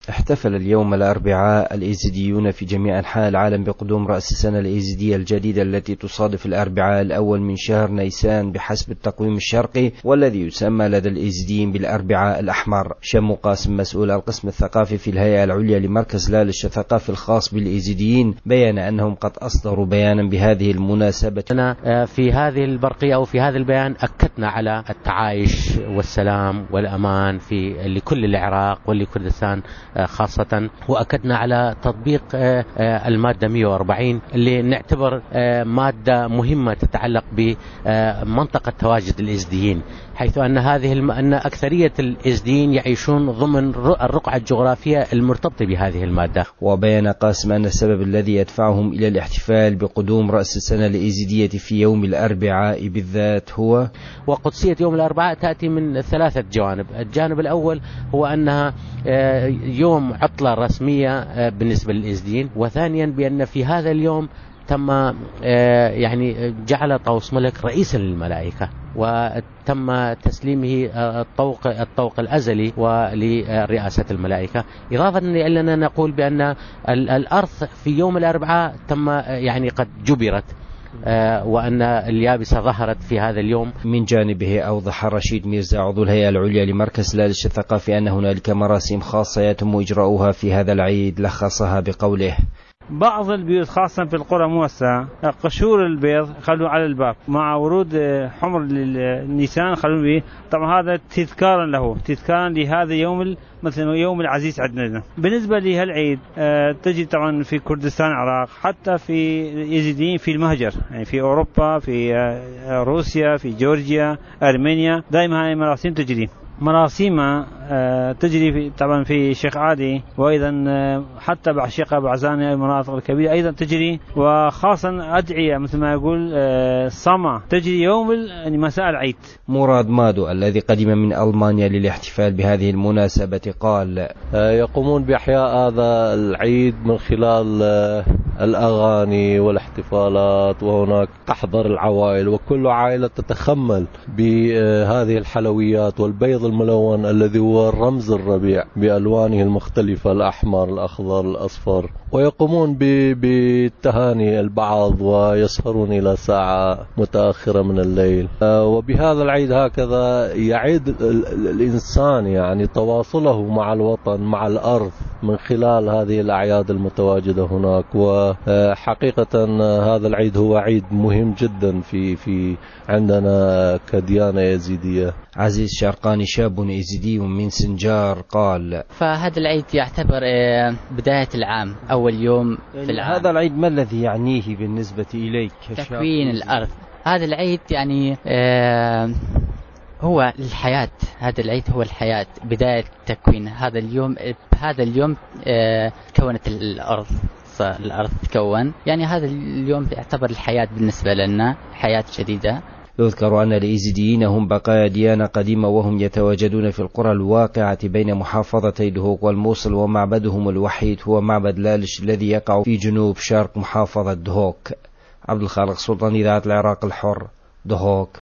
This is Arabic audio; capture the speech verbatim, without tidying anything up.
احتفل اليوم الأربعاء الإيزيديون في جميع أنحاء العالم بقدوم رأس السنة الإيزيدية الجديدة التي تصادف الأربعاء الأول من شهر نيسان بحسب التقويم الشرقي، والذي يسمى لدى الإيزيديين بالأربعاء الأحمر. شمو قاسم مسؤول القسم الثقافي في الهيئة العليا لمركز لالش الثقافي الخاص بالإيزيديين بيان أنهم قد أصدروا بيانا بهذه المناسبة. أنا في هذه البرقية أو في هذا البيان أكدنا على التعايش والسلام والأمان في لكل العراق ولكردستان خاصة، وأكدنا على تطبيق المادة مئة وأربعين اللي نعتبر مادة مهمة تتعلق بمنطقة تواجد الإيزيديين، حيث أن هذه الم... أن أكثرية الإيزيديين يعيشون ضمن الرقعة الجغرافية المرتبطة بهذه المادة. وبيان قاسم أن السبب الذي يدفعهم إلى الاحتفال بقدوم رأس السنة الإيزيدية في يوم الأربعاء بالذات هو وقدسية يوم الأربعاء تأتي من ثلاثة جوانب. الجانب الأول هو أنها يوم عطلة رسمية بالنسبة للإيزيديين، وثانيا بأن في هذا اليوم تم يعني جعل طاووس ملك رئيسا للملائكة، وتم تسليمه الطوق الطوق الأزلي ولرئاسة الملائكة، إضافة إلى أننا نقول بأن الأرض في يوم الأربعاء تم يعني قد جبرت، وأن اليابسة ظهرت في هذا اليوم. من جانبه أوضح رشيد ميرزا عضو الهيئة العليا لمركز لالش الثقافي أن هنالك مراسم خاصة يتم إجراؤها في هذا العيد، لخصها بقوله: بعض البيوت خاصة في القرى موسعة قشور البيض خلوا على الباب، مع ورود حمر النيسان خلوا به. طبعا هذا تذكارا له، تذكارا لهذا يوم مثلا يوم العزيز عندنا. بالنسبة لهالعيد تجي طبعا في كردستان العراق، حتى في يزيديين في المهجر، يعني في أوروبا، في روسيا، في جورجيا، أرمينيا، دائما هاي المراسم تجري. مراسيم تجري في طبعا في شيخ عادي، وايضا حتى بعشيقه بعزاني المناطق الكبيره ايضا تجري، وخاصه ادعيه مثل ما يقول صمع تجري يوم مساء العيد. مراد مادو الذي قدم من المانيا للاحتفال بهذه المناسبه قال: يقومون باحياء هذا العيد من خلال الاغاني والاحتفالات، وهناك تحضر العوائل وكل عائله تتخمل بهذه الحلويات والبيض الملون الذي هو رمز الربيع بألوانه المختلفة، الأحمر الأخضر الأصفر، ويقومون بالتهاني البعض ويسهرون إلى ساعة متأخرة من الليل. وبهذا العيد هكذا يعيد الإنسان يعني تواصله مع الوطن مع الأرض من خلال هذه الأعياد المتواجدة هناك. وحقيقة هذا العيد هو عيد مهم جدا في في عندنا كديانة يزيدية. عزيز شرقاني شاب يزيدي من سنجار قال: فهذا العيد يعتبر بداية العام، أول يوم في العام. هذا العيد ما الذي يعنيه بالنسبة إليك؟ تكوين الأرض. هذا العيد يعني آه هو الحياة، هذا العيد هو الحياة، بداية تكوين هذا اليوم. بهذا اليوم آه كونت الأرض، الأرض تكون، يعني هذا اليوم يعتبر الحياة بالنسبة لنا، حياة جديدة. يذكر أن الإيزيديين هم بقايا ديانة قديمة، وهم يتواجدون في القرى الواقعة بين محافظتي دهوك والموصل، ومعبدهم الوحيد هو معبد لالش الذي يقع في جنوب شرق محافظة دهوك. عبد الخالق سلطان، إذاعة العراق الحر، دهوك.